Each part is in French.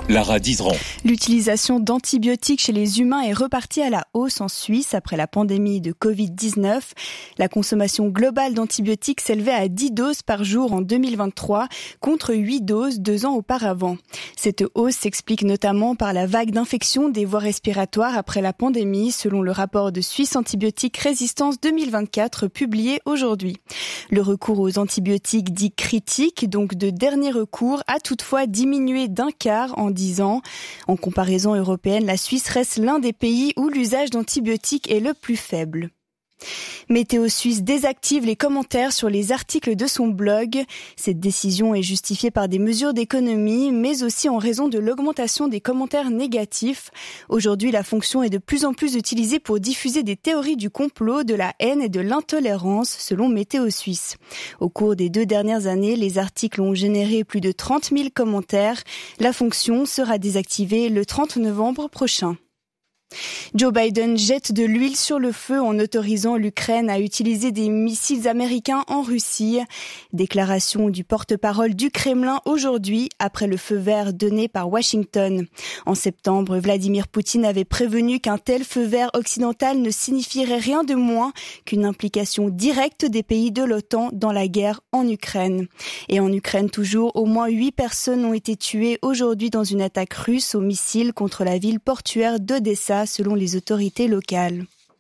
Lara Dizeran. L'utilisation d'antibiotiques chez les humains est repartie à la hausse en Suisse après la pandémie de Covid-19. La consommation globale d'antibiotiques s'élevait à 10 doses par jour en 2023 contre 8 doses 2 ans auparavant. Cette hausse s'explique notamment par la vague d'infection des voies respiratoires après la pandémie, selon le rapport de Suisse Antibiotiques Résistance 2024 publié aujourd'hui. Le recours aux antibiotiques dits critiques, donc de dernier recours, a toutefois diminué d'un quart en 10 ans. En comparaison européenne, la Suisse reste l'un des pays où l'usage d'antibiotiques est le plus faible. Météo Suisse désactive les commentaires sur les articles de son blog. Cette décision est justifiée par des mesures d'économie, mais aussi en raison de l'augmentation des commentaires négatifs. Aujourd'hui, la fonction est de plus en plus utilisée pour diffuser des théories du complot, de la haine et de l'intolérance, selon Météo Suisse. Au cours des 2 dernières années, les articles ont généré plus de 30 000 commentaires. La fonction sera désactivée le 30 novembre prochain. Joe Biden jette de l'huile sur le feu en autorisant l'Ukraine à utiliser des missiles américains en Russie. Déclaration du porte-parole du Kremlin aujourd'hui, après le feu vert donné par Washington. En septembre, Vladimir Poutine avait prévenu qu'un tel feu vert occidental ne signifierait rien de moins qu'une implication directe des pays de l'OTAN dans la guerre en Ukraine. Et en Ukraine toujours, au moins 8 personnes ont été tuées aujourd'hui dans une attaque russe aux missiles contre la ville portuaire d'Odessa, selon les autorités locales.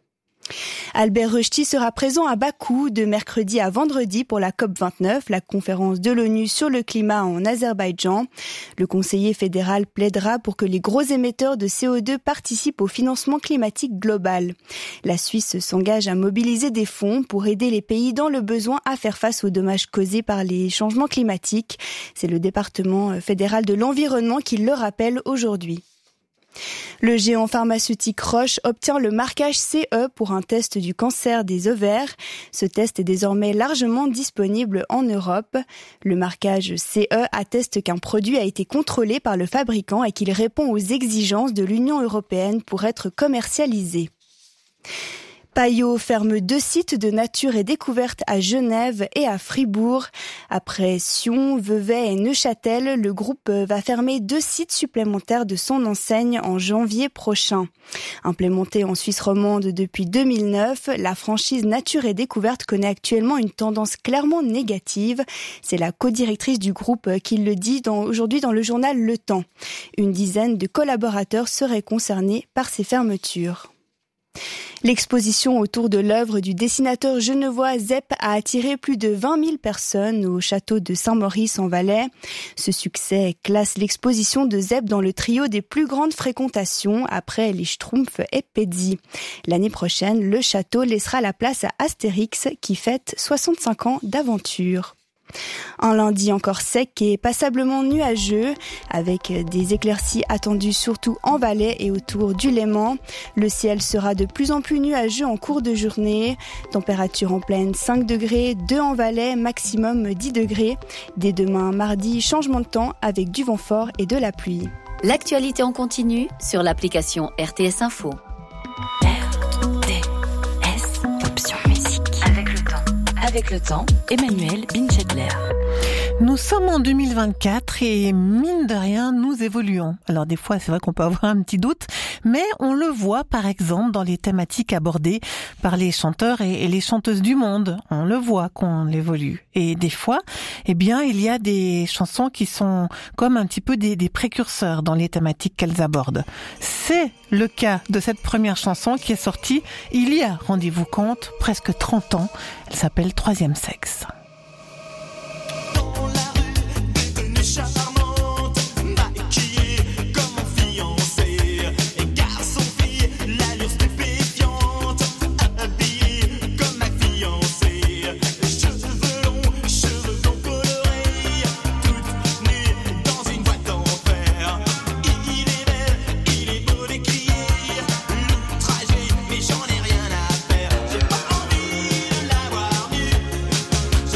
Albert Rösti sera présent à Bakou de mercredi à vendredi pour la COP29, la conférence de l'ONU sur le climat en Azerbaïdjan. Le conseiller fédéral plaidera pour que les gros émetteurs de CO2 participent au financement climatique global. La Suisse s'engage à mobiliser des fonds pour aider les pays dans le besoin à faire face aux dommages causés par les changements climatiques. C'est le département fédéral de l'environnement qui le rappelle aujourd'hui. Le géant pharmaceutique Roche obtient le marquage CE pour un test du cancer des ovaires. Ce test est désormais largement disponible en Europe. Le marquage CE atteste qu'un produit a été contrôlé par le fabricant et qu'il répond aux exigences de l'Union européenne pour être commercialisé. Payot ferme 2 sites de nature et découverte à Genève et à Fribourg. Après Sion, Vevey et Neuchâtel, le groupe va fermer 2 sites supplémentaires de son enseigne en janvier prochain. Implémentée en Suisse romande depuis 2009, la franchise Nature et Découverte connaît actuellement une tendance clairement négative. C'est la codirectrice du groupe qui le dit aujourd'hui dans le journal Le Temps. Une dizaine de collaborateurs seraient concernés par ces fermetures. L'exposition autour de l'œuvre du dessinateur genevois Zepp a attiré plus de 20 000 personnes au château de Saint-Maurice en Valais. Ce succès classe l'exposition de Zepp dans le trio des plus grandes fréquentations après les Schtroumpfs et Pezzi. L'année prochaine, le château laissera la place à Astérix qui fête 65 ans d'aventure. Un lundi encore sec et passablement nuageux, avec des éclaircies attendues surtout en Valais et autour du Léman. Le ciel sera de plus en plus nuageux en cours de journée. Température en pleine 5 degrés, 2 en Valais, maximum 10 degrés. Dès demain mardi, changement de temps avec du vent fort et de la pluie. L'actualité en continu sur l'application RTS Info. Avec le temps, Emmanuel Binchetler. Nous sommes en 2024 et mine de rien, nous évoluons. Alors des fois, c'est vrai qu'on peut avoir un petit doute, mais on le voit par exemple dans les thématiques abordées par les chanteurs et les chanteuses du monde. On le voit qu'on évolue. Et des fois, eh bien, il y a des chansons qui sont comme un petit peu des précurseurs dans les thématiques qu'elles abordent. C'est le cas de cette première chanson qui est sortie il y a, rendez-vous compte, presque 30 ans. Elle s'appelle Troisième Sexe. J'en ai rien à faire, j'ai pas envie de l'avoir nu.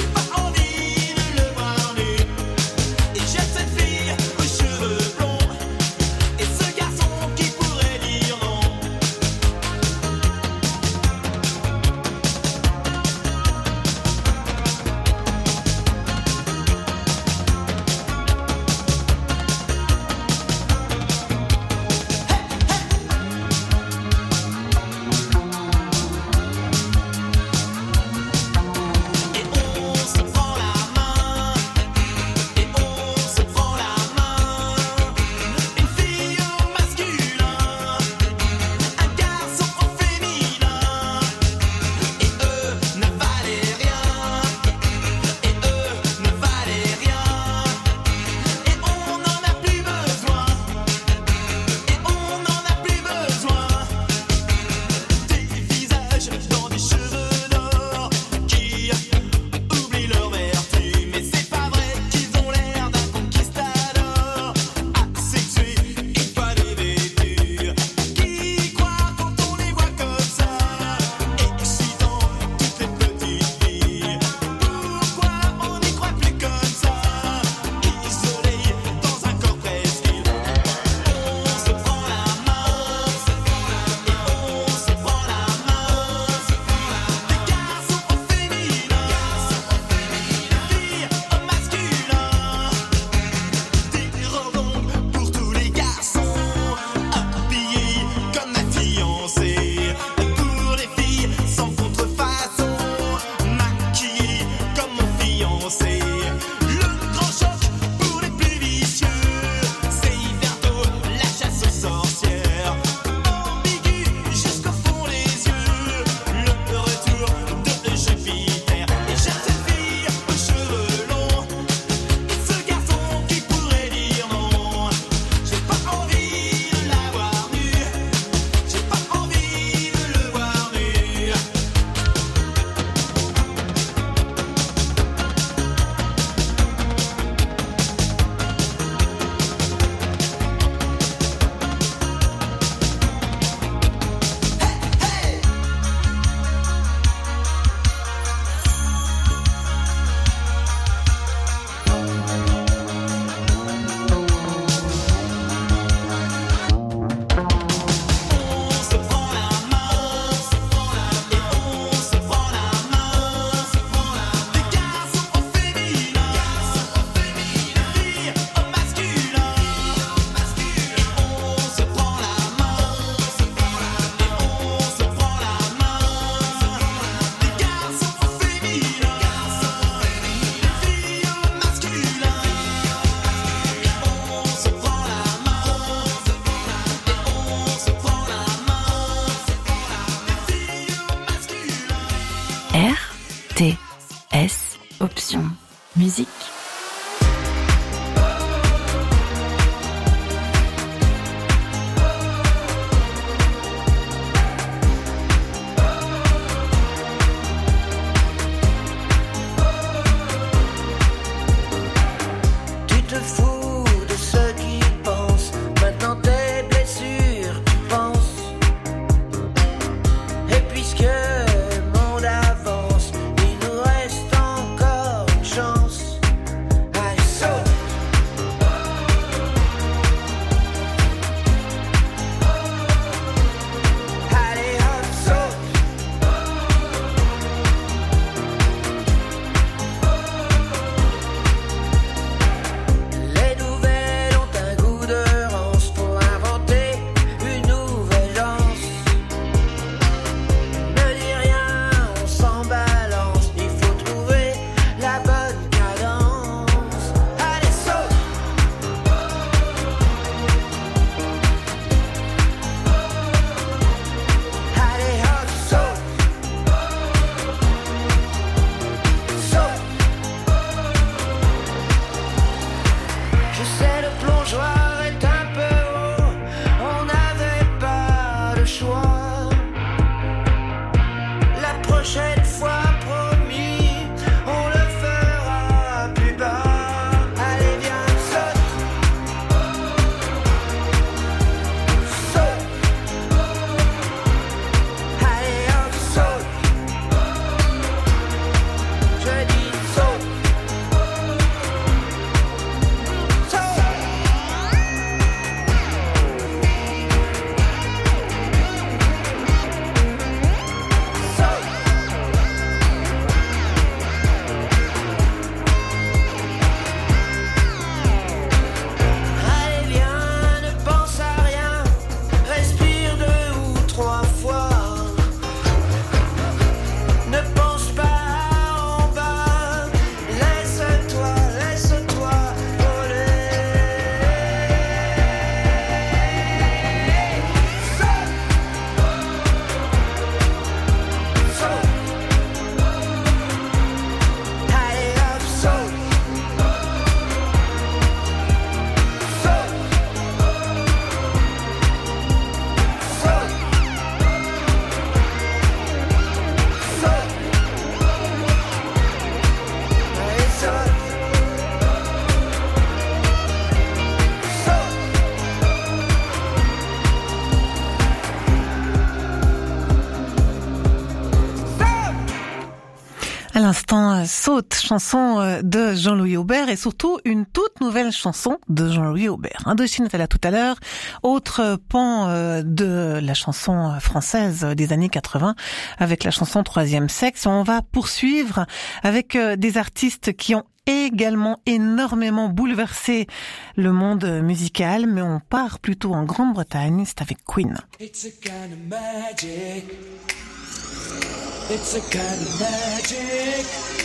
Saute, chanson de Jean-Louis Aubert et surtout une toute nouvelle chanson de Jean-Louis Aubert. Indochine était là tout à l'heure, autre pan de la chanson française des années 80 avec la chanson Troisième Sexe. On va poursuivre avec des artistes qui ont également énormément bouleversé le monde musical, mais on part plutôt en Grande-Bretagne, c'est avec Queen. It's a kind of magic. It's a kind of magic.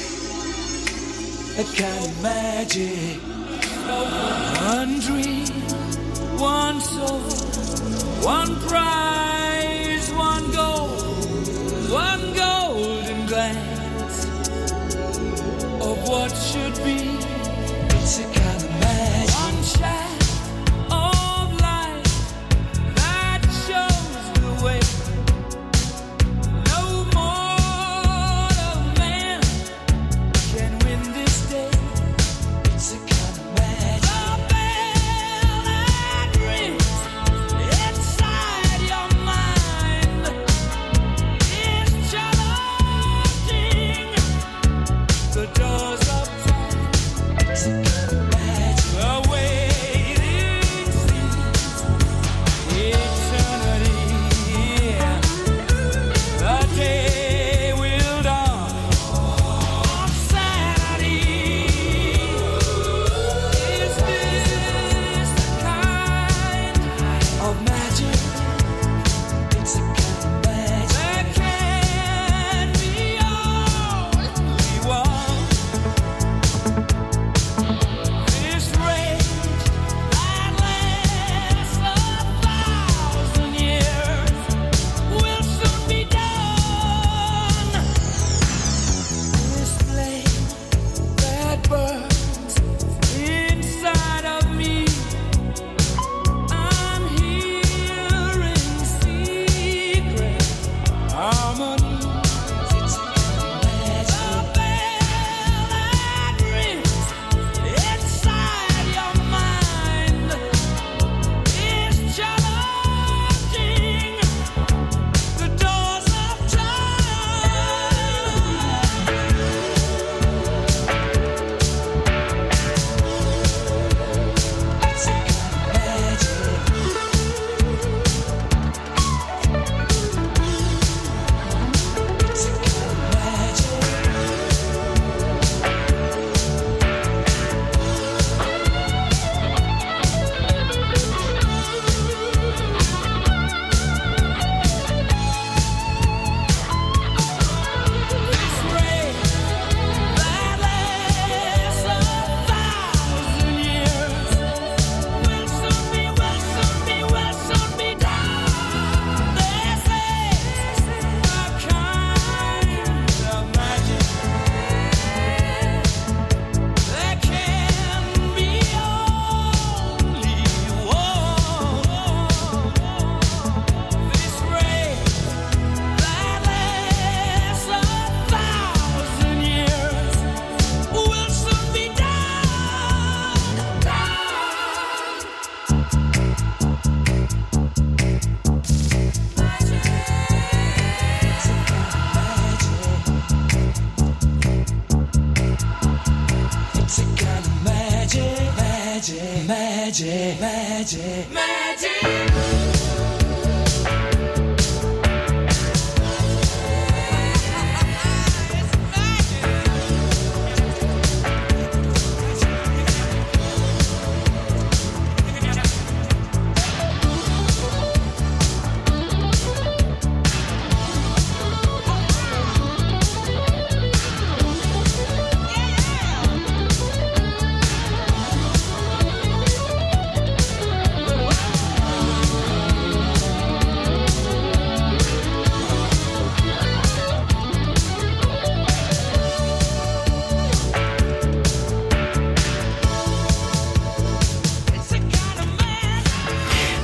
A kind of magic. One dream, one soul, one prize, one golden glance of what should be. It's a kind of magic. One shaft of light that shows the way. No mortal man can win this day. It's a kind of magic. The bell that rings inside your mind is challenging the doors of time. It's a kind of magic. The waiting seems eternity. The day will dawn on Saturday. Is this the kind of magic? It's a kind of magic. There can be only one. This rage that lasts 1,000 years will soon be done. This flame that burns inside of me, I'm hearing secret harmonies. It's a kind of magic. The bell that rings inside your mind is challenging the doors of time. It's a kind of magic. It's a kind of magic. This rain that lasts 1,000 years will soon be done. This is a kind of magic. There can be only one. This rain that lasts 1,000 years will soon be done. It's a kind of magic, magic, magic, magic, magic.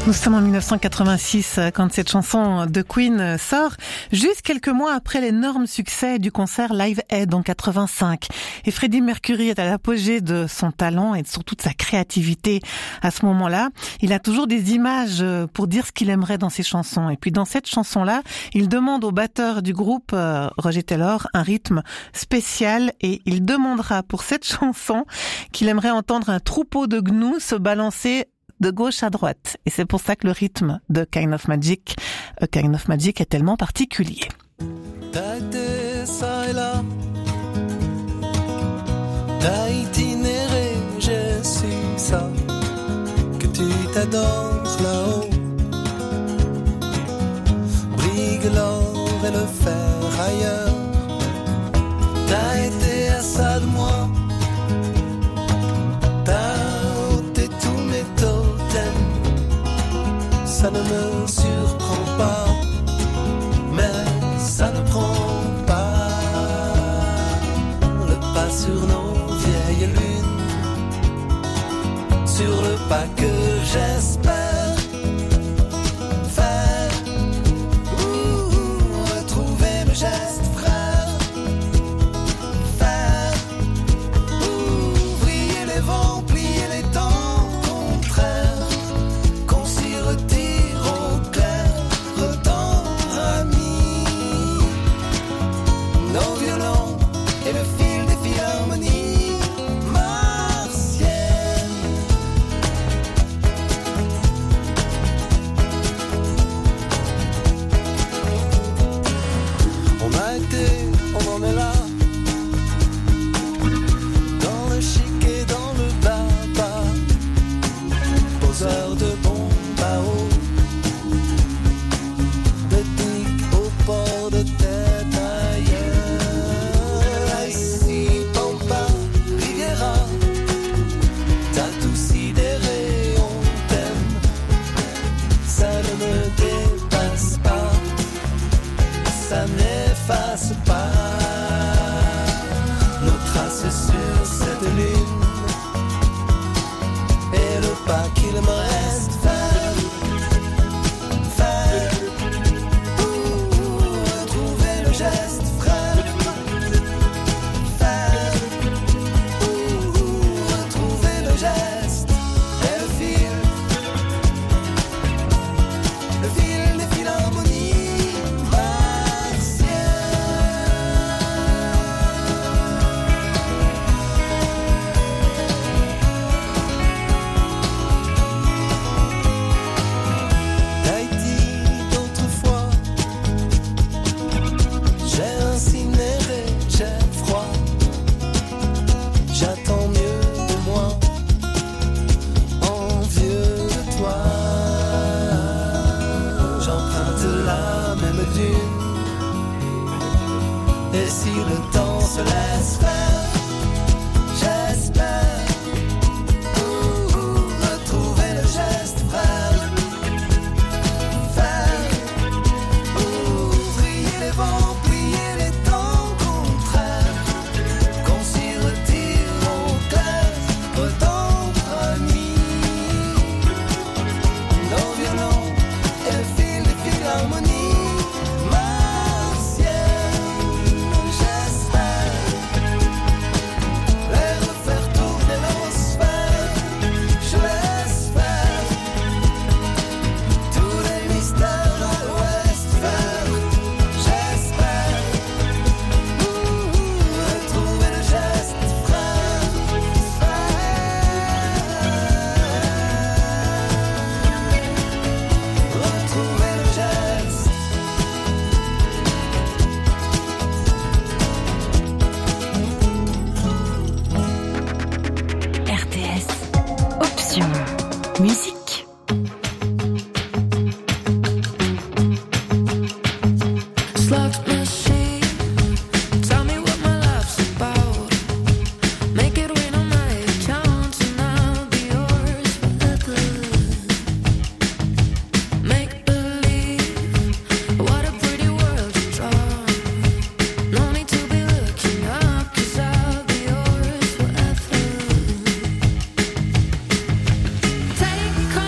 Nous sommes en 1986 quand cette chanson de Queen sort, juste quelques mois après l'énorme succès du concert Live Aid en 85. Et Freddie Mercury est à l'apogée de son talent et surtout de sa créativité à ce moment-là. Il a toujours des images pour dire ce qu'il aimerait dans ses chansons. Et puis dans cette chanson-là, il demande au batteur du groupe, Roger Taylor, un rythme spécial et il demandera pour cette chanson qu'il aimerait entendre un troupeau de gnous se balancer de gauche à droite. Et c'est pour ça que le rythme de Kind of Magic est tellement particulier. T'as été ça et là, t'as itinéré, j'ai su ça, que tu t'adores là-haut. Brigue l'or et le fer ailleurs, t'as été à ça de moi. Ça ne me surprend pas, mais ça ne prend pas le pas sur nos vieilles lunes, sur le pas que j'espère faire, retrouver le geste frère, faire, briller les vents, plier les temps contraires, qu'on s'y retire et le fil des philharmonies martiennes. On a été, on en est là, dans le chic et dans le baba, poseur de bombes à eau, de dick au port de tête ailleurs. Ça n'efface pas nos traces sur cette lune et le pas qu'il me reste faire, retrouver le geste frère, faire, retrouver le geste et le fil des philharmonies. Et si le temps se laisse faire, j'espère retrouver le geste frère, faire vriller les vents, plier les temps contraires, qu'on s'y retire au clair, retendre à nuit nos violons et le fil des philharmonies. Musique. Take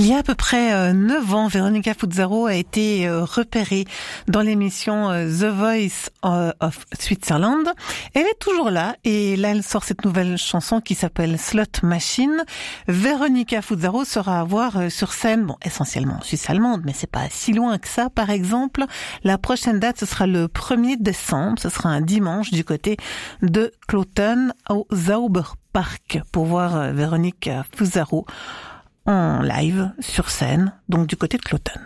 Il y a à peu près 9 ans, Veronica Fuzzaro a été repérée dans l'émission The Voice of Switzerland. Elle est toujours là et là elle sort cette nouvelle chanson qui s'appelle Slot Machine. Veronica Fuzzaro sera à voir sur scène, bon essentiellement en Suisse allemande, mais c'est pas si loin que ça par exemple. La prochaine date ce sera le 1er décembre, ce sera un dimanche du côté de Kloten au Zauberpark pour voir Veronica Fuzzaro en live, sur scène, donc du côté de Kloten.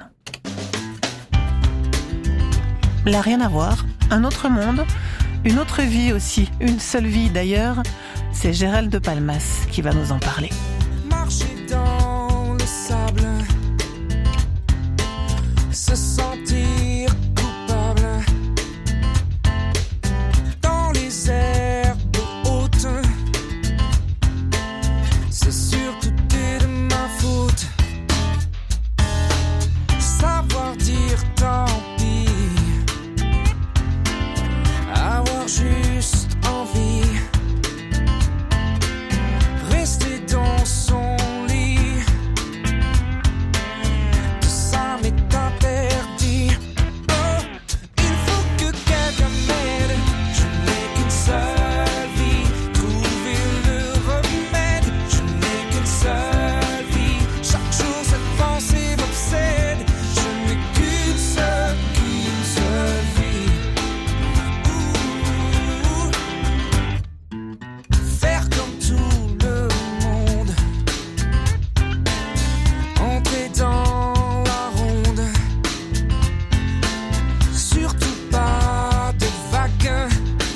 Là, rien à voir, un autre monde, une autre vie aussi, une seule vie d'ailleurs, c'est Gérald de Palmas qui va nous en parler. Marcher dans le sable, se sentir coupable, dans les herbes hautes, c'est sûr tout est de ma faute. Savoir dire tant pis, avoir juste envie, rester dans son lit, tout ça m'est interdit. Oh, il faut que quelqu'un m'aide, je n'ai qu'une seule vie, trouver le remède, je n'ai qu'une seule vie, chaque jour cette pensée m'obsède, je n'ai qu'une seule vie. Faire comme tout le monde, entrer dans la ronde, surtout pas de vagues,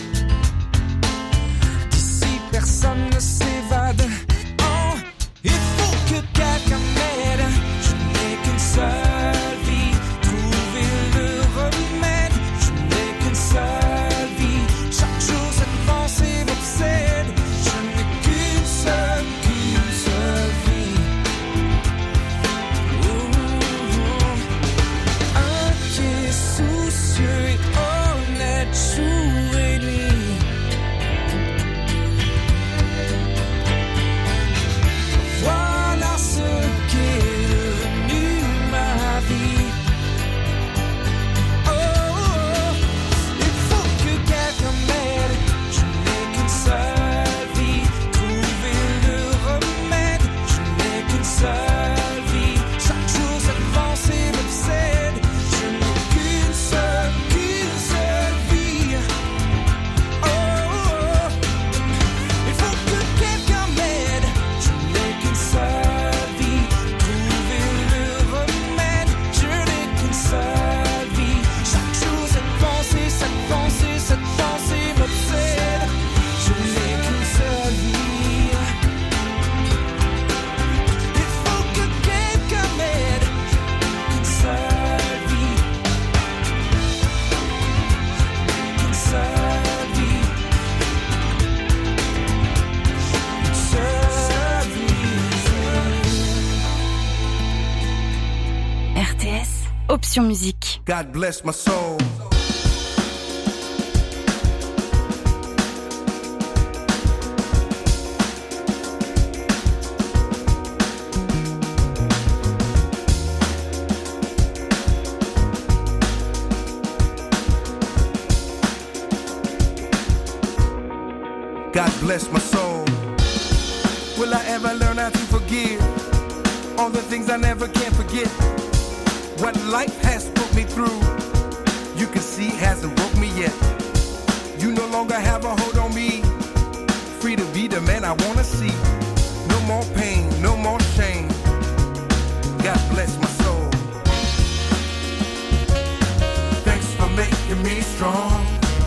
d'ici personne ne s'évade. Oh, il faut que quelqu'un m'aide, je n'ai qu'une seule vie, trouver le remède, je n'ai qu'une seule vie, chaque jour cette pensée m'obsède, je n'ai qu'une seule vie. Inquiet, soucieux et honnête, jour et nuit. Voilà ce qu'est devenu ma vie. Oh, il faut que quelqu'un m'aide, je n'ai qu'une seule vie, trouver le remède, je n'ai qu'une seule vie, chaque jour cette pensée m'obsède, je n'ai qu'une seule vie. Oh, il faut que quelqu'un m'aide, je n'ai qu'une seule vie, trouver le remède, je n'ai qu'une seule vie, chaque jour cette pensée m'obsède, je n'ai qu'une seule vie. Il faut que quelqu'un m'aide, une seule vie, une seule vie, une seule vie. RTS, Option Musique. God bless my soul. God bless my soul. Will I ever learn how to forgive all the things I never can forget? What life has put me through, you can see hasn't broke me yet. You no longer have a hold on me. Free to be the man I wanna see. No more pain, no more shame. God bless my soul. Thanks for making me strong.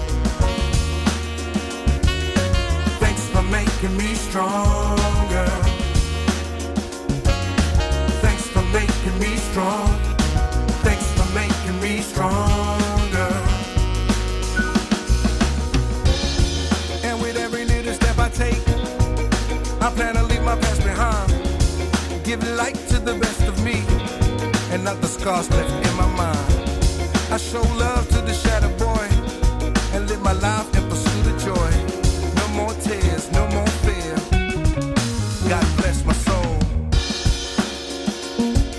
Thanks for making me stronger. Thanks for making me strong. Thanks for making me stronger. And with every little step I take, I plan to leave my past behind. Give light to the best of me, and not the scars left in my mind. I show love to the shattered boy, and live my life in pursuit of joy. No more tears, no more fear. God bless my soul.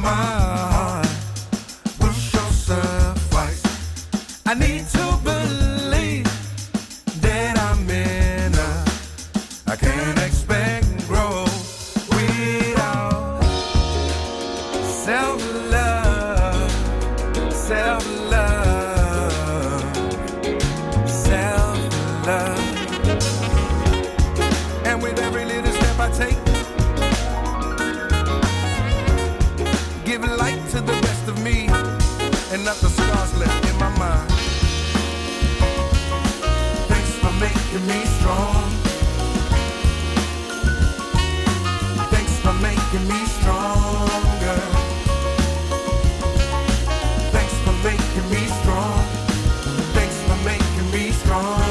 my heart will sure suffice. I need to believe that I'm enough. I can't expect growth without self-love, self-love, self-love. And with every little step I take, give light to the rest of me and not the scars left in my mind. Thanks for making me strong. Thanks for making me stronger. Thanks for making me strong. Thanks for making me stronger.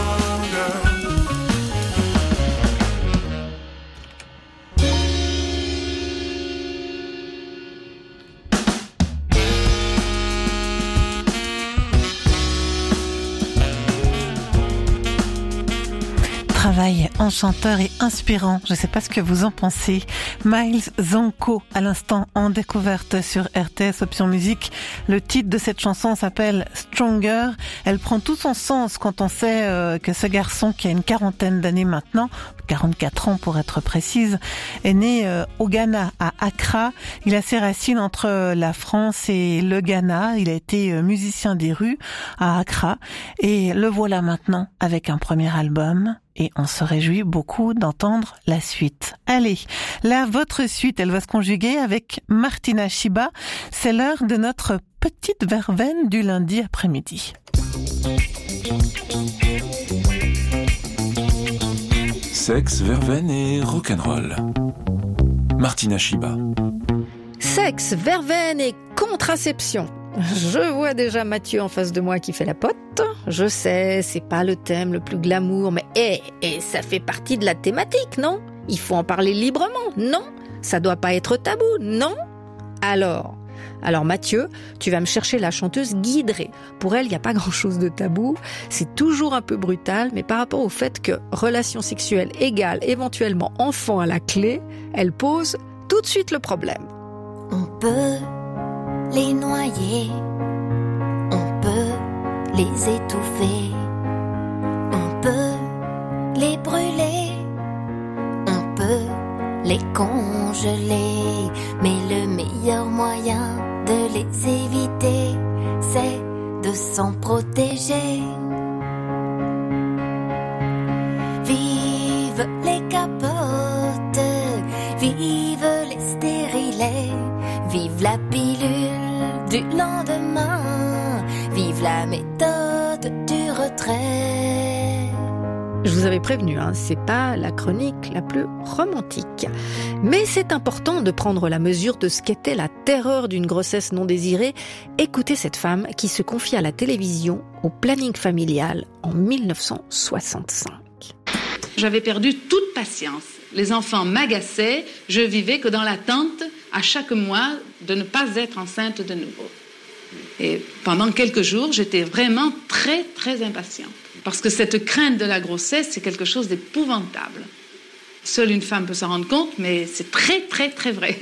Travail enchanteur et inspirant. Je ne sais pas ce que vous en pensez. Miles Zanko, à l'instant en découverte sur RTS Option Musique. Le titre de cette chanson s'appelle Stronger. Elle prend tout son sens quand on sait que ce garçon qui a une quarantaine d'années maintenant, 44 ans pour être précise, est né au Ghana, à Accra. Il a ses racines entre la France et le Ghana. Il a été musicien des rues à Accra. Et le voilà maintenant avec un premier album. Et on se réjouit beaucoup d'entendre la suite. Allez, là, votre suite, elle va se conjuguer avec Martina Shiba. C'est l'heure de notre petite verveine du lundi après-midi. Sexe, verveine et rock'n'roll. Martina Shiba. Sexe, verveine et contraception. Je vois déjà Mathieu en face de moi qui fait la pote. Je sais, c'est pas le thème le plus glamour, mais ça fait partie de la thématique, non ? Il faut en parler librement, non ? Ça doit pas être tabou, non ? Alors Mathieu, tu vas me chercher la chanteuse Guy Drey. Pour elle, il n'y a pas grand-chose de tabou. C'est toujours un peu brutal, mais par rapport au fait que relations sexuelles égale éventuellement enfant à la clé, elle pose tout de suite le problème. On peut les noyer, on peut les étouffer, on peut les brûler, on peut les congeler, mais le meilleur moyen de les éviter, c'est de s'en protéger. Vive les capotes, vive les stérilets, vive la pilule du lendemain, vive la méthode du retrait. Je vous avais prévenu, c'est pas la chronique la plus romantique. Mais c'est important de prendre la mesure de ce qu'était la terreur d'une grossesse non désirée. Écoutez cette femme qui se confie à la télévision au planning familial en 1965. J'avais perdu toute patience. Les enfants m'agaçaient, je vivais que dans l'attente, à chaque mois, de ne pas être enceinte de nouveau. Et pendant quelques jours, j'étais vraiment très, très impatiente. Parce que cette crainte de la grossesse, c'est quelque chose d'épouvantable. Seule une femme peut s'en rendre compte, mais c'est très, très, très vrai.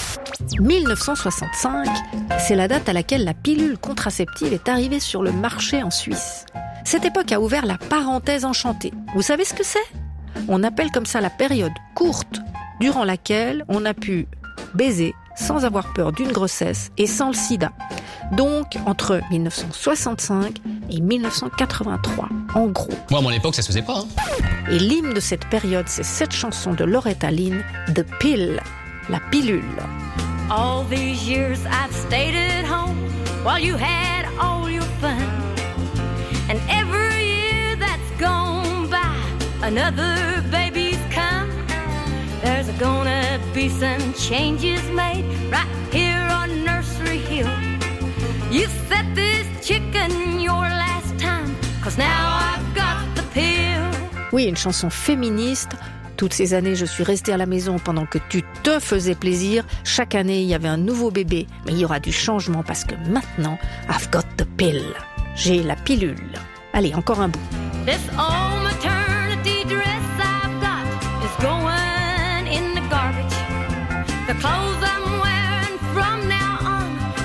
1965, c'est la date à laquelle la pilule contraceptive est arrivée sur le marché en Suisse. Cette époque a ouvert la parenthèse enchantée. Vous savez ce que c'est ? On appelle comme ça la période courte, durant laquelle on a pu baiser sans avoir peur d'une grossesse et sans le sida. Donc, entre 1965 et 1983, en gros. Moi, à mon époque, ça se faisait pas. Et l'hymne de cette période, c'est cette chanson de Loretta Lynn, The Pill, la pilule. All these years I've stayed at home while you had all your fun. And every year that's gone by, another baby's come. There's gonna be some changes made right here on Nursery Hill. You set this chicken your last time, 'cause now I've got the pill. Oui, une chanson féministe. Toutes ces années, je suis restée à la maison pendant que tu te faisais plaisir. Chaque année, il y avait un nouveau bébé. Mais il y aura du changement parce que maintenant, I've got the pill. J'ai la pilule. Allez, encore un bout. This old maternity dress I've got is going in the garbage. The clothes I'm wearing from now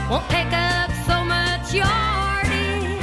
won't take up so much yardage.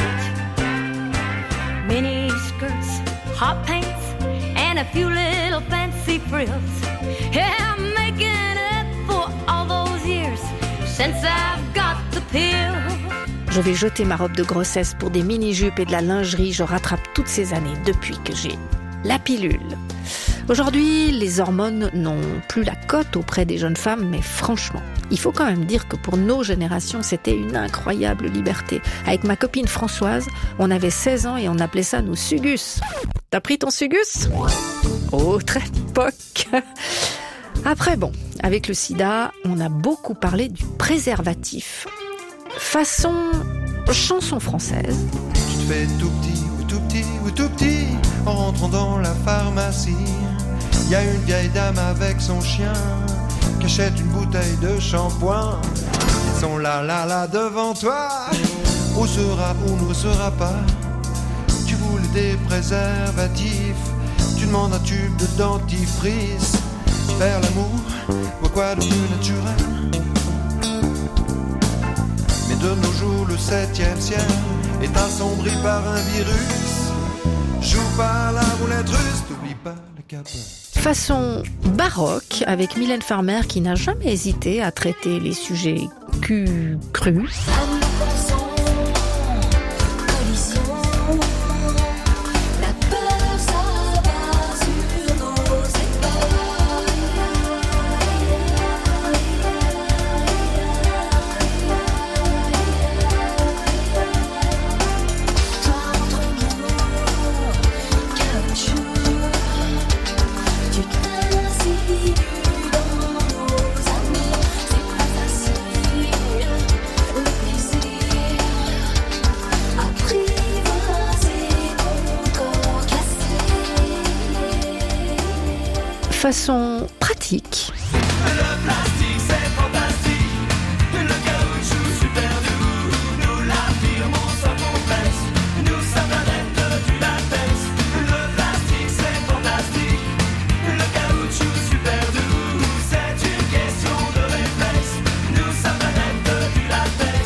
Mini skirts, hot pants, and a few little fancy frills. Yeah, I'm making up for all those years since I've got the pill. Je vais jeter ma robe de grossesse pour des mini-jupes et de la lingerie. Je rattrape toutes ces années depuis que j'ai la pilule. Aujourd'hui, les hormones n'ont plus la cote auprès des jeunes femmes, mais franchement, il faut quand même dire que pour nos générations, c'était une incroyable liberté. Avec ma copine Françoise, on avait 16 ans et on appelait ça nos sugus. T'as pris ton sugus ? Autre époque. Après, bon, avec le sida, on a beaucoup parlé du préservatif. Façon chanson française. Tu te fais tout petit ou tout petit ou tout petit en rentrant dans la pharmacie. Y a une vieille dame avec son chien qui achète une bouteille de shampoing. Ils sont là devant toi. Où sera ou ne sera pas. Tu voulais des préservatifs. Tu demandes un tube de dentifrice. Faire l'amour, ou quoi de plus naturel. Mais de nos jours, le 7e ciel est assombri par un virus. Joue pas à la roulette russe, t'oublie pas la capote. Façon baroque, avec Mylène Farmer qui n'a jamais hésité à traiter les sujets crus. Façon pratique. Le plastique c'est fantastique, le caoutchouc super doux, nous l'affirmons sans complexe, nous sommes adeptes du latex. Le plastique c'est fantastique, le caoutchouc super doux, c'est une question de réflexe, nous sommes adeptes du latex.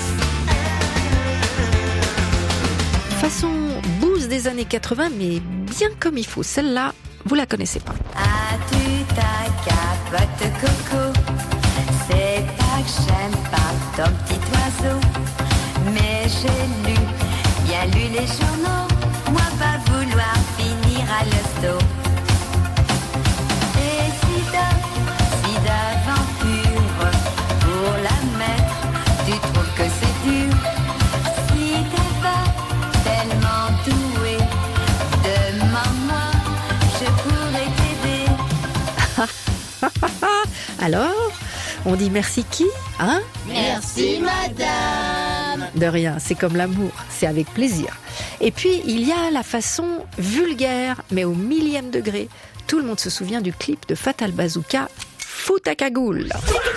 Façon bouse des années 80, mais bien comme il faut. Celle-là, vous la connaissez pas. As-tu ta capote coco? C'est pas que j'aime pas ton petit oiseau, mais j'ai lu, bien lu les journaux, moi pas vouloir finir à l'hosto. Et si d'aventure, pour la mettre, tu trouves que c'est dur. Si t'es pas tellement doué, demande-moi. Je pourrais t'aider. Alors, on dit merci qui, hein ? Merci madame. De rien, c'est comme l'amour, c'est avec plaisir. Et puis, il y a la façon vulgaire, mais au 1000e degré. Tout le monde se souvient du clip de Fatal Bazooka, Fous ta cagoule.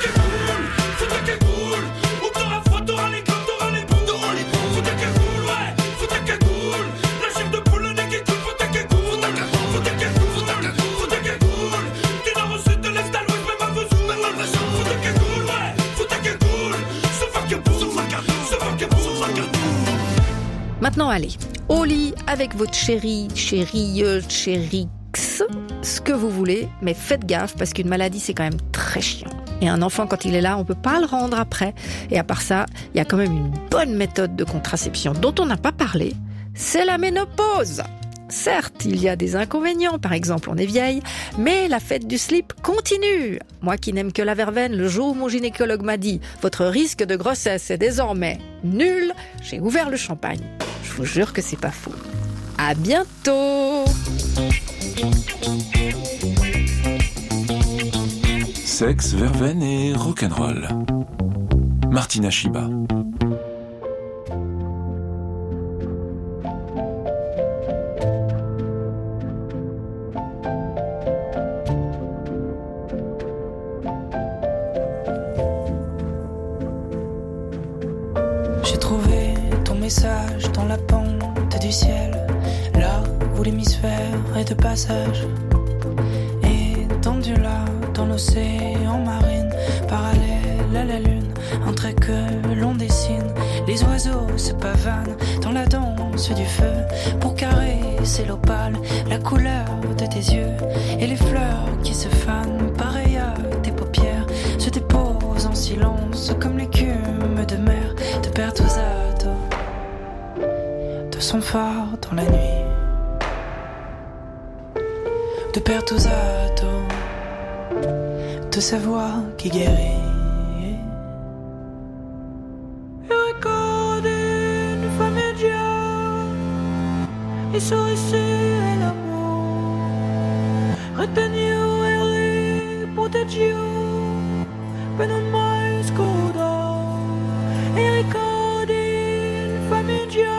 Maintenant, allez, au lit avec votre chérie, ce que vous voulez, mais faites gaffe parce qu'une maladie, c'est quand même très chiant. Et un enfant, quand il est là, on peut pas le rendre après. Et à part ça, il y a quand même une bonne méthode de contraception dont on n'a pas parlé, c'est la ménopause. Certes, il y a des inconvénients, par exemple, on est vieille, mais la fête du slip continue. Moi qui n'aime que la verveine, le jour où mon gynécologue m'a dit « Votre risque de grossesse est désormais nul », j'ai ouvert le champagne. Je vous jure que c'est pas faux. À bientôt! Sexe, verveine et rock'n'roll. Martina Shiba. J'ai trouvé ton message dans la pente du ciel, là où l'hémisphère est de passage, étendu là dans l'océan marine, parallèle à la lune, entre que l'on dessine. Les oiseaux se pavanent dans la danse du feu pour caresser l'opale, la couleur de tes yeux. Et les fleurs qui se fanent, pareil à tes paupières, se déposent en silence comme l'écume de mer de Pertusato, de son phare dans la nuit, de Pertusato, de sa voix qui guérit. I sorrisi e l'amore, retenivo e riproteggivo per non mai scordare. I ricordi in famiglia,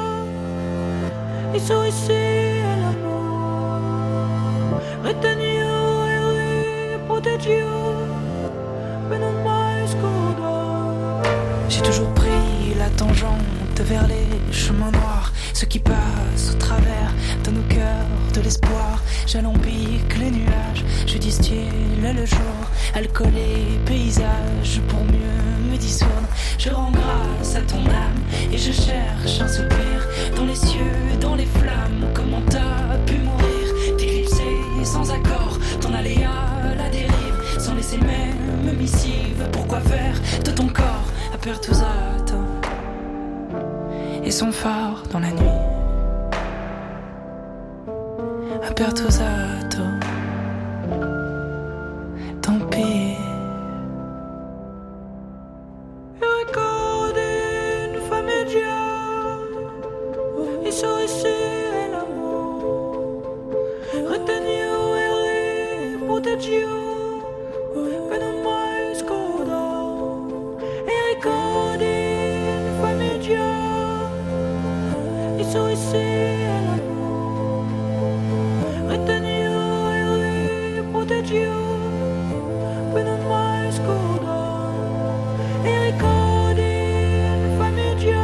i sorrisi e l'amore, retenivo e riproteggivo per non mai scordare. J'ai toujours pris la tangente vers les chemins noirs, ceux qui passent au travers de nos cœurs de l'espoir. J'alambique les nuages, je distille le jour, alcool et paysage pour mieux me dissoudre. Je rends grâce à ton âme et je cherche un soupir dans les cieux, dans les flammes. Comment t'as pu mourir, t'éclipser sans accord, t'en aller à la dérive, sans laisser même missive. Pourquoi faire de ton corps à Pertusato et son phare dans la nuit, à Pertusato, tant pis. Ricordi in famiglia, i sorrisi e l'amore, retenivo e riproteggivo per non mai scordare. I ricordi in famiglia, so I say l'amore, retenivo e riproteggivo per non mai scordare. I ricordi in famiglia,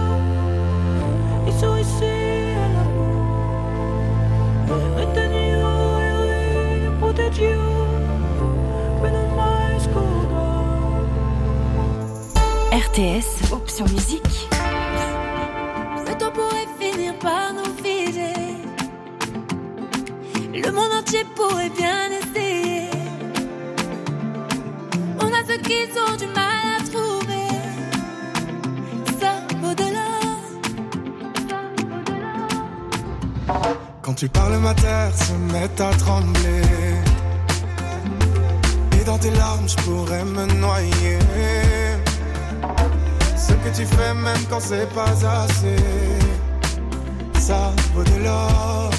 so I say l'amore, retenivo e riproteggivo per non mai scordare. RTS, option musique. On pourrait finir par nous figer. Le monde entier pourrait bien essayer. On a ceux qui ont du mal à trouver. Ça vaut de l'or. Quand tu parles, ma terre se met à trembler. Et dans tes larmes, je pourrais me noyer. Ce que tu fais même quand c'est pas assez, ça vaut de l'or.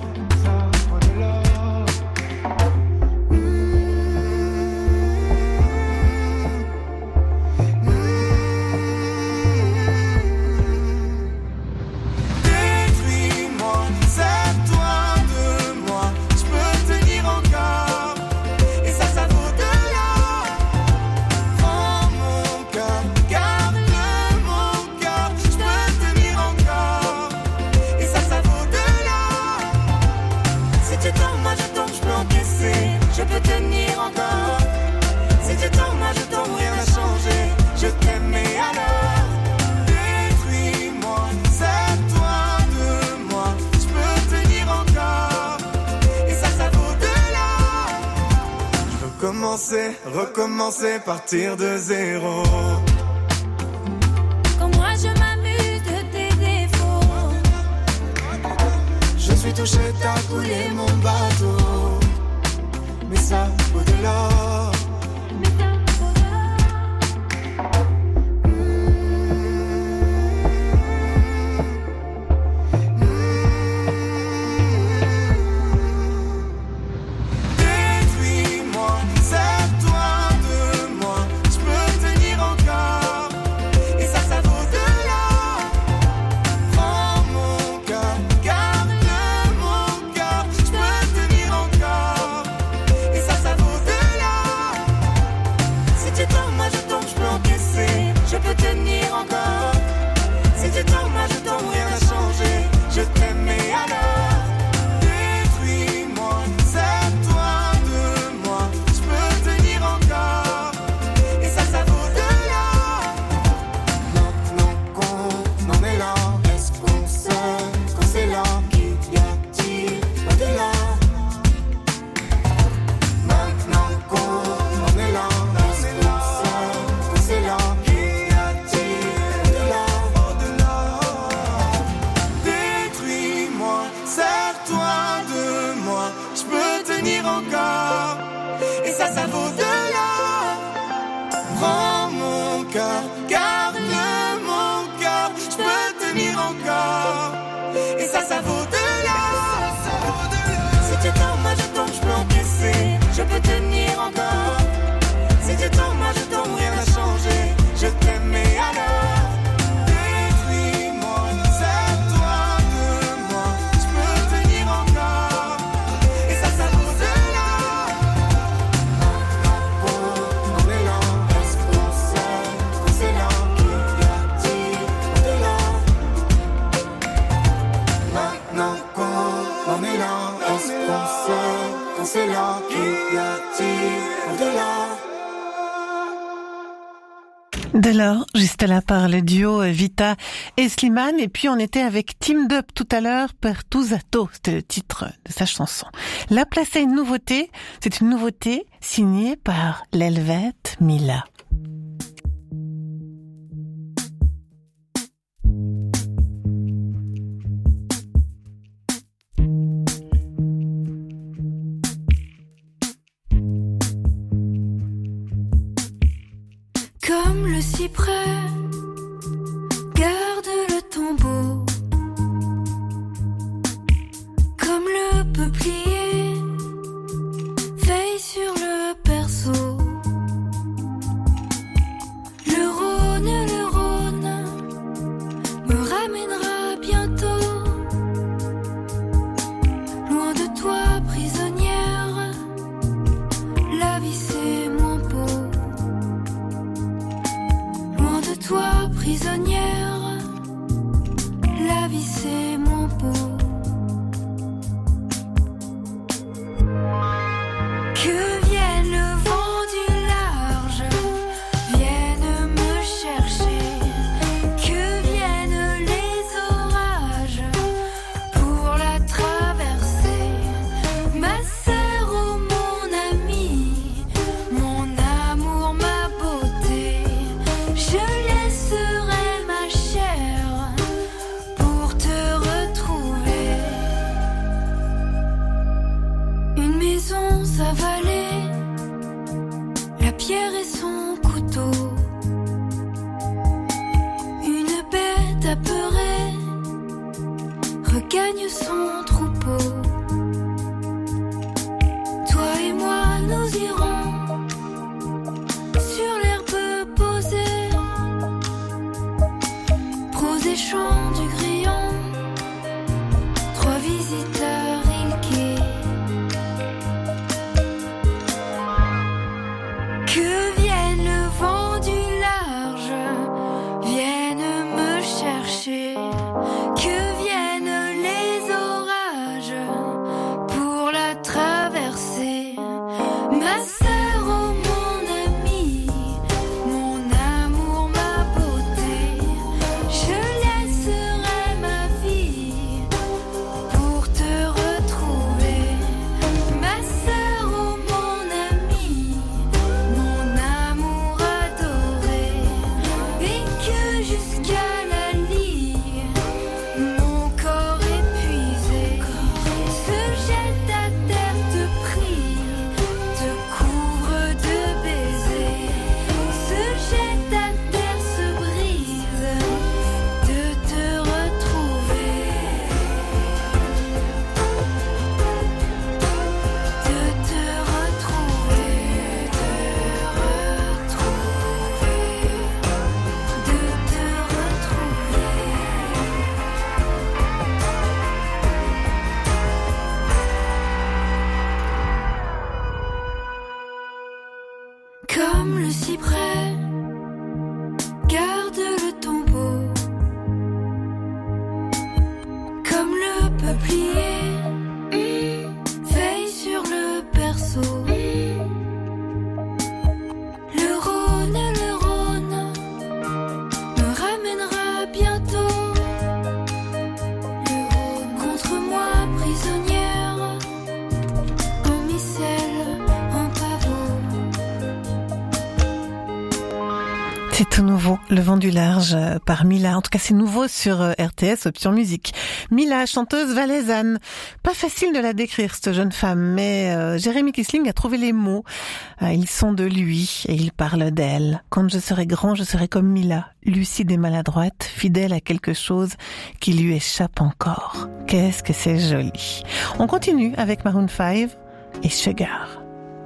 Recommencer, partir de zéro. Quand moi je m'amuse de tes défauts, je suis touché, t'as coulé mon bateau. Mais ça vaut de l'or. Détruis-moi, sers-toi de moi, je peux tenir encore. garde mon cœur, je peux tenir encore. Et ça vaut de l'or. Si tu tombes, moi je tombe, je peux encaisser, je peux tenir encore. Si tu tombes, moi je tombe, rien n'a changé, je t'aime mais alors détruis-moi, sers-toi de moi, je peux tenir encore. Et ça vaut de l'or. On est lent, est-ce qu'on sait qu'on c'est lent, qu'il y a-t-il au-delà? Maintenant qu'on est lent, est-ce qu'on sait qu'on c'est lent, qu'il y a-t-il au-delà? Dès lors, juste là par le duo Vita et Slimane, et puis on était avec Teamed Up tout à l'heure, Pertusato, c'était le titre de sa chanson. La place à une nouveauté, c'est une nouveauté signée par l'Helvète Mila. Comme le cyprès, garde le tombeau. Comme le peuplier, veille sur le berceau. Le Rhône me ramènera bientôt. Loin de toi, prisonnière, la vie c'est moins beau. Toi, prisonnière, la vie c'est moins beau. Que vienne le vent du large, vienne me chercher. Que viennent les orages pour la traverser. Ma sœur, oh mon amie, mon amour, ma beauté. Je laisserai ma chair pour te retrouver. Une maison s'avalait, la pierre et son couteau. Une bête apeurée regagne son troupeau. Toi et moi nous irons sur l'herbe posée, prose et chant du grillon, trois visiteurs ilqués. Que vienne le vent du large, vienne me chercher. Que viennent les orages pour la traverser. Ma sœur, oh mon amie, mon amour, ma beauté. Je laisserai ma vie pour te retrouver. Ma sœur, oh mon amie, mon amour adoré. Et que jusqu'à la ligue, mon corps épuisé se jette à terre, te prie, te couvre de baisers. Se jette à terre, se brise de te retrouver. De te retrouver, de te retrouver. De te retrouver. C'est tout nouveau, Le Vent du Large par Mila. En tout cas, c'est nouveau sur RTS Option Musique. Mila, chanteuse valaisanne. Pas facile de la décrire, cette jeune femme, mais Jérémy Kissling a trouvé les mots. Ils sont de lui et il parle d'elle. Quand je serai grand, je serai comme Mila, lucide et maladroite, fidèle à quelque chose qui lui échappe encore. Qu'est-ce que c'est joli. On continue avec Maroon 5 et Sugar.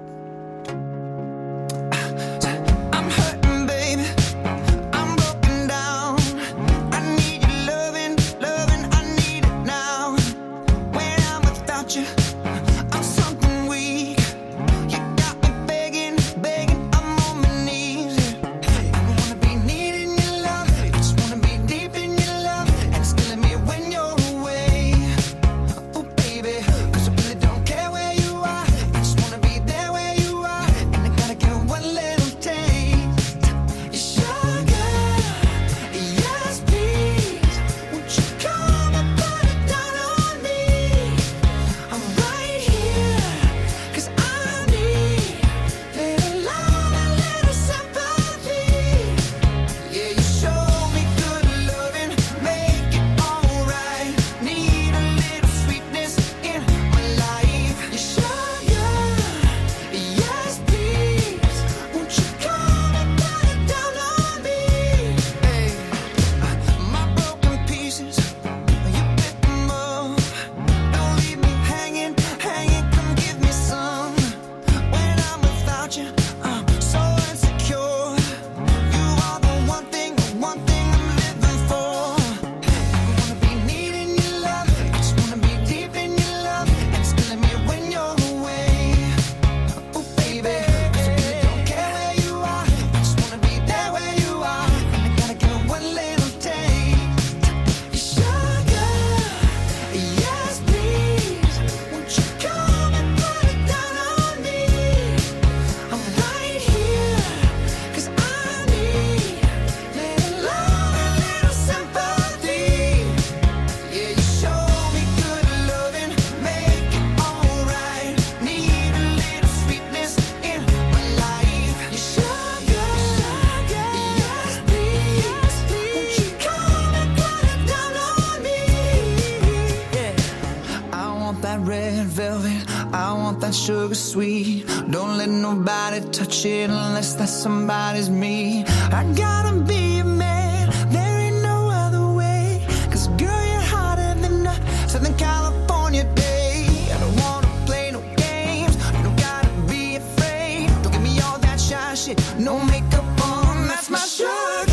Sugar sweet, don't let nobody touch it unless that somebody's me. I gotta be a man, there ain't no other way. Cause girl, you're hotter than a Southern California day. I don't wanna play no games, you don't gotta be afraid. Don't give me all that shy shit, no makeup on, that's my sugar.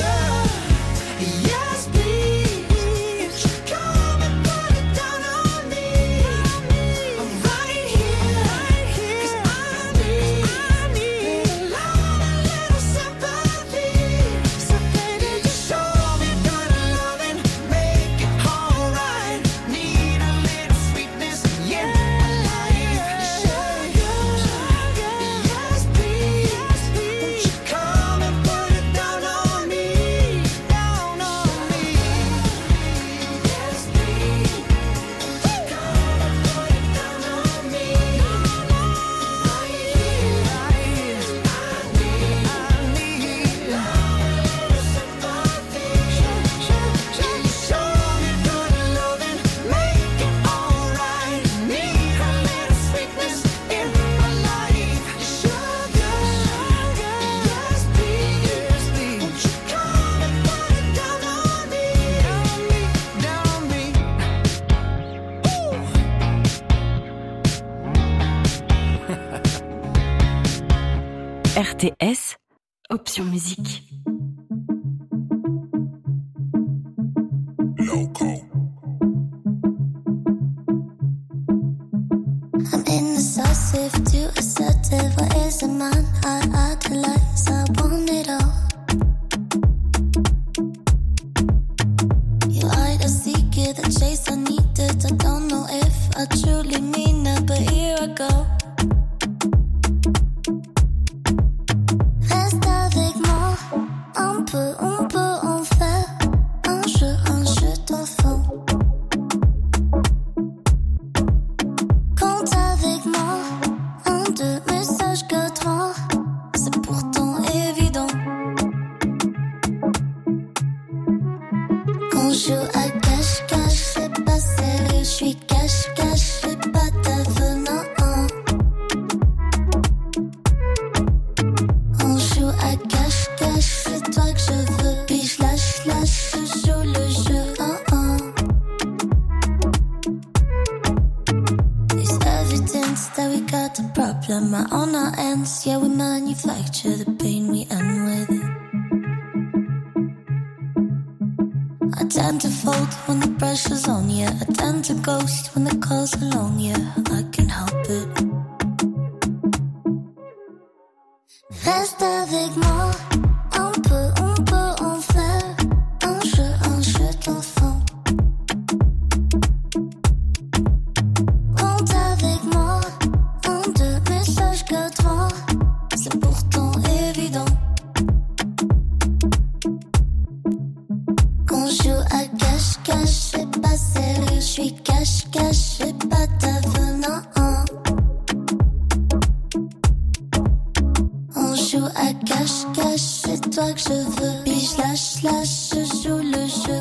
Yes, please, won't you come and put it down on me? I'm right here. RTS Option Musique. I'm indecisive, too assertive. What is a man I idolize? I want it all. You hide a secret, the chase I needed. I don't know if I truly mean it, but here I go. Reste avec moi, on peut en faire un jeu d'enfant. Compte avec moi, un, deux messages que trois, c'est pourtant évident. On joue à cache-cache, c'est pas sérieux, je suis cache-cache, c'est pas ta venant. On joue à cache-cache, c'est toi que je veux, puis je lâche, je joue le jeu. It's evidence that we got a problem on our ends, yeah we manufacture the pain we end with it. I tend to fold when the pressure's on, yeah. I tend to ghost when the calls are long, yeah. I can't help it. Reste avec moi, on peut en faire un jeu d'enfant. Compte avec moi, un, deux messages que trois, c'est pourtant évident. On joue à cache-cache, c'est pas sérieux, je suis cache-cache, c'est pas ta venant. On joue à cache-cache, c'est toi que je veux, puis je lâche, je joue le jeu.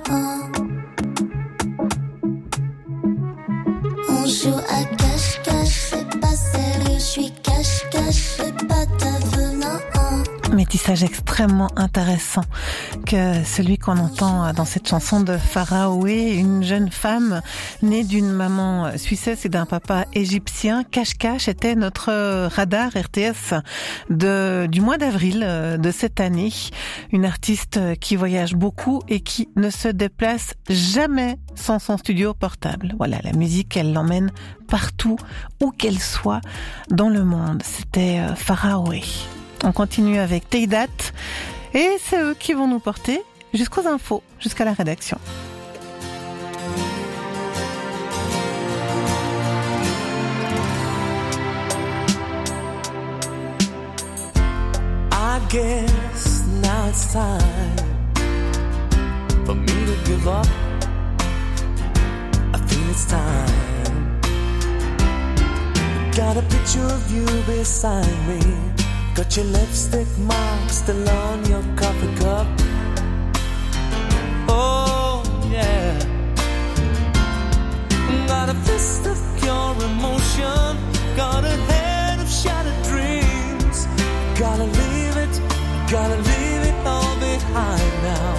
On joue à cache-cache, c'est pas sérieux, je suis cache-cache, c'est pas ta venant. Métissage extrêmement intéressant que celui qu'on entend dans cette chanson de Faraway, une jeune femme née d'une maman suissesse et d'un papa égyptien. Cache-cache était notre radar RTS du mois d'avril de cette année. Une artiste qui voyage beaucoup et qui ne se déplace jamais sans son studio portable. Voilà, la musique, elle l'emmène partout, où qu'elle soit dans le monde. C'était Faraway. On continue avec Teidat et c'est eux qui vont nous porter jusqu'aux infos, jusqu'à la rédaction. I guess now it's time for me to give up. I feel it's time. Got a picture of you beside me. Got your lipstick mark still on your coffee cup. Oh, yeah. Got a fist of pure emotion. Got a head of shattered dreams. Gotta leave it all behind now.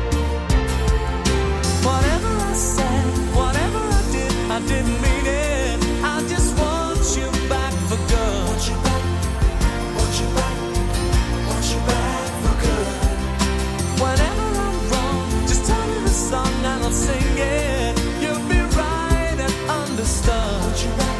Whatever I said, whatever I didn't mean it. I just want you back for good. Want you back. Want you back for good. Whenever I'm wrong, just tell me the song and I'll sing it. You'll be right and understood. Want you back,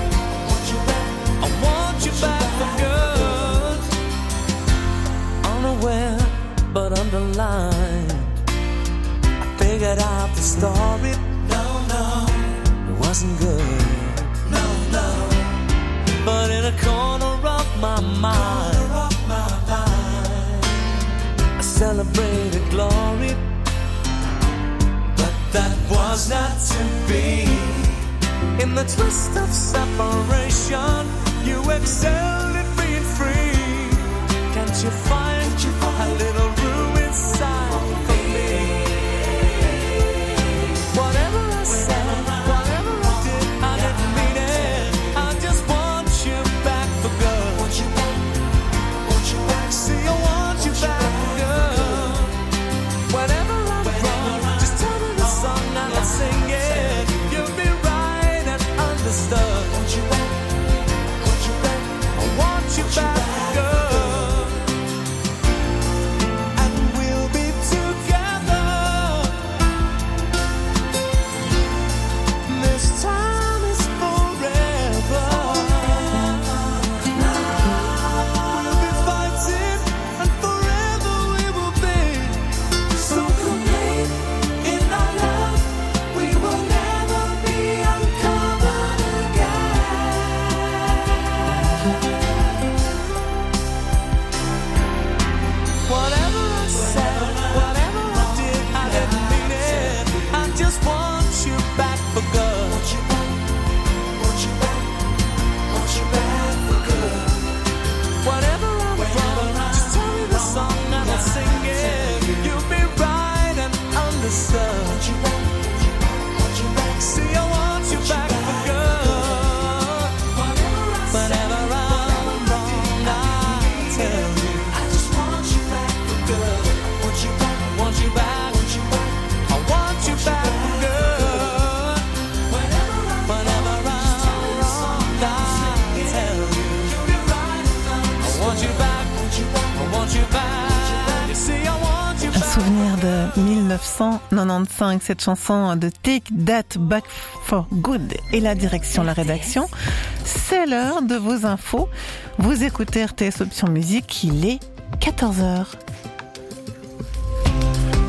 I want you back for good. Unaware but underlined, I figured out the story. No, it wasn't good. No, but in a corner of my mind, I celebrated glory, but that was not to be. In the twist of separation, you excelled at being free. Can't you find a little room inside for me? Whatever I said, whatever I didn't mean it. I just want you back for good. Want you back. See, I want you back for good. Whenever I'm wrong, just tell me the song and I'll sing it. You'll be right and understood. Want you back. I want you back for good. the sun. See, I want you back for good. Whenever I'm wrong, I tell you. I just want you back for good. Want you back, want you back, want you back. I want you back for good. Whenever I'm wrong, I tell you. I want you back, I want you back. You see, I want you back. Un souvenir de 1995, cette chanson de Take That Back for Good et la direction, la rédaction. C'est l'heure de vos infos. Vous écoutez RTS Option Musique, il est 14h.